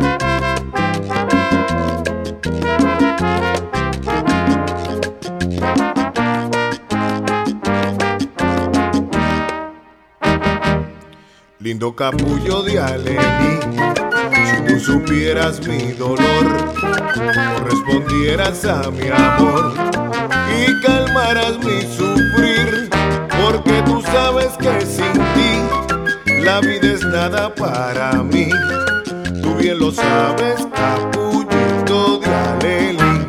Lindo capullo de Alelí, si tú supieras mi dolor, correspondieras a mi amor y calmaras mi sufrir, porque tú sabes que sin ti la vida es nada para mí. Tú bien lo sabes, capullito de Alelí.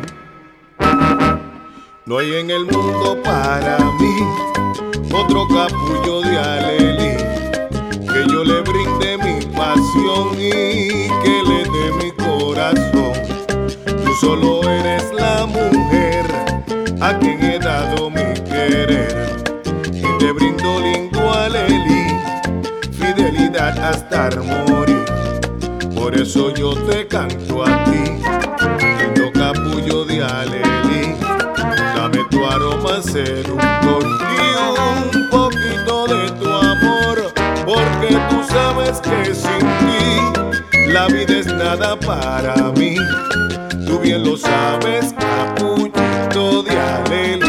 No hay en el mundo para mí otro capullo de Alelí, que yo le brinde mi pasión y que le dé mi corazón. Tú solo eres la mujer a quien he dado mi querer, y te brindo lindo Alelí, fidelidad hasta morir. Por eso yo te canto a ti, lindo capullo de Alelí. Dame tu aroma seductor y un poquito de tu amor, porque tú sabes que sin ti la vida es nada para mí. Tú bien lo sabes, capullito de Alelí.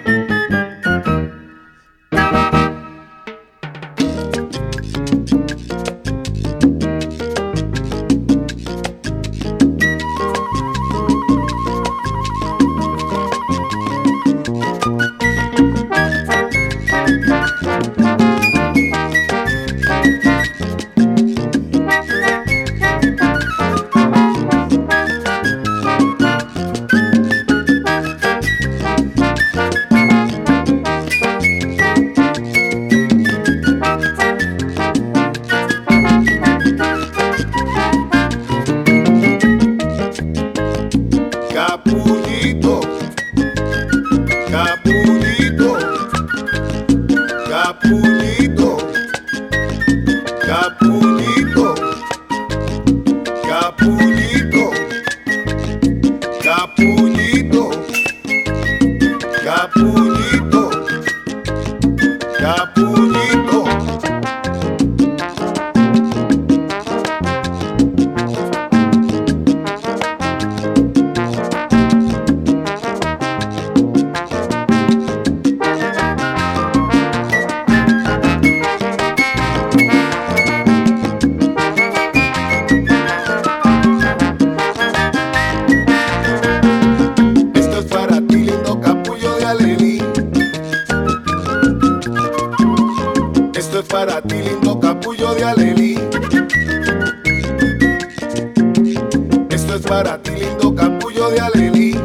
Capullito, capullito, capullito, capullito, capullito, capullito, capullito, capullito. Esto es para ti, lindo capullo de Alelí. Esto es para ti, lindo capullo de Alelí.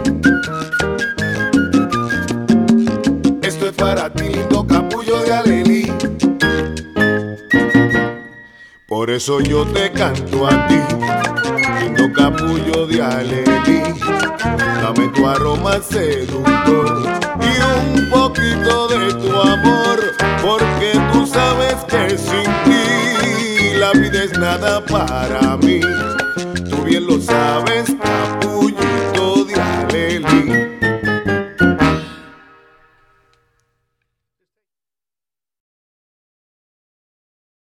Esto es para ti, lindo capullo de Alelí. Por eso yo te canto a ti, lindo capullo de Alelí. Dame tu aroma seductor y un poquito de tu amor, porque tú sabes que sin ti la vida es nada para mí. Tú bien lo sabes, capullo.